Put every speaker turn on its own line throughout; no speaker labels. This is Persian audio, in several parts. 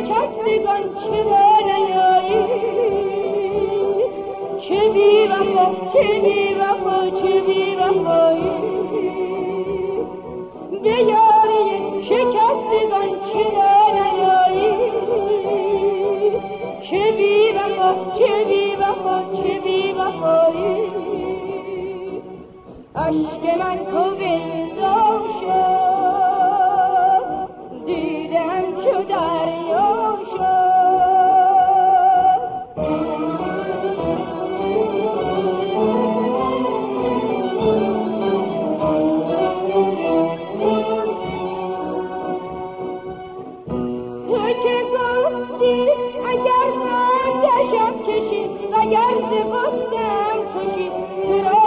شکستگان چرا نیایی چه بی وفا چه بی وفا چه بی وفایی به یاری شکستگان چرا نیایی چه بی وفا چه بی وفا چه بی وفایی اشک من تو بیضا شد دیدم چو دریا شد تو که گفتی اگر من دشم کشید وگر ز غصه‌ام کشید تو را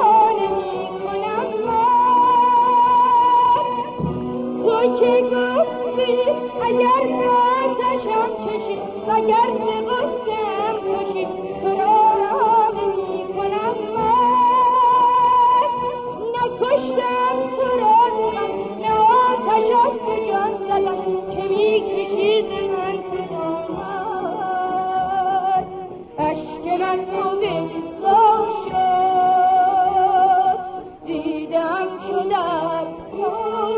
که گفتی اگر آتشم کشید وگر ز غصه‌ام کشید تو را رها نمی‌کنم من نکشتم تو را من نه آتشم به جان زدم که می‌کشی ز من تو دامن اشک من تو بیضا شد دیدم چو دریا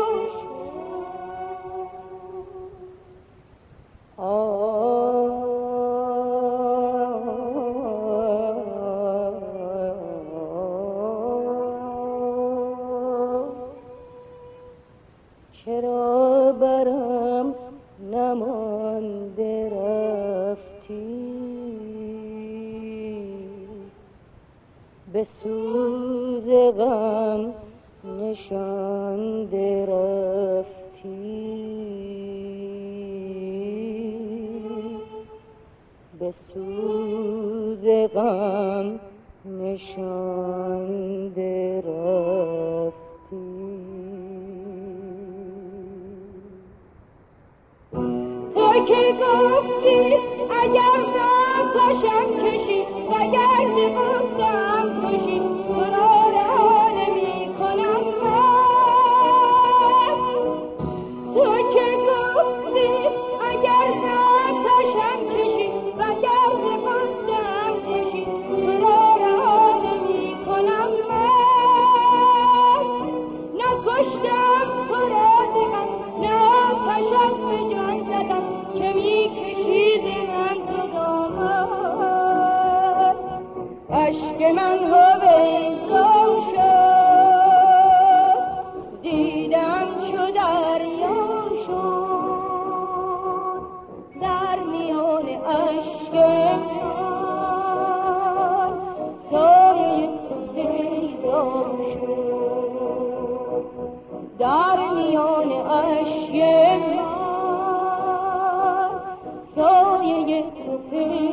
چرا برم نمانده رفتی به سوز غم نشانده رفتی به سوز غم نشانده رفتی تو که گفتی اگر آتشم کشید وگر ز غصه‌ام کشید تو را رها نمی‌کنم من تو که گفتی اگر آتشم کشید وگر ز غصه‌ام کشید تو را رها نمی‌کنم من نکشتم تو را ز غم نه آتشم به جان زدم که می‌کشی ز من تو دامن اشک من هویدا شد دیدم چو دریا شد در میان اشک من سایه تو پیدا شد در میان اشک من سایه تو پیدا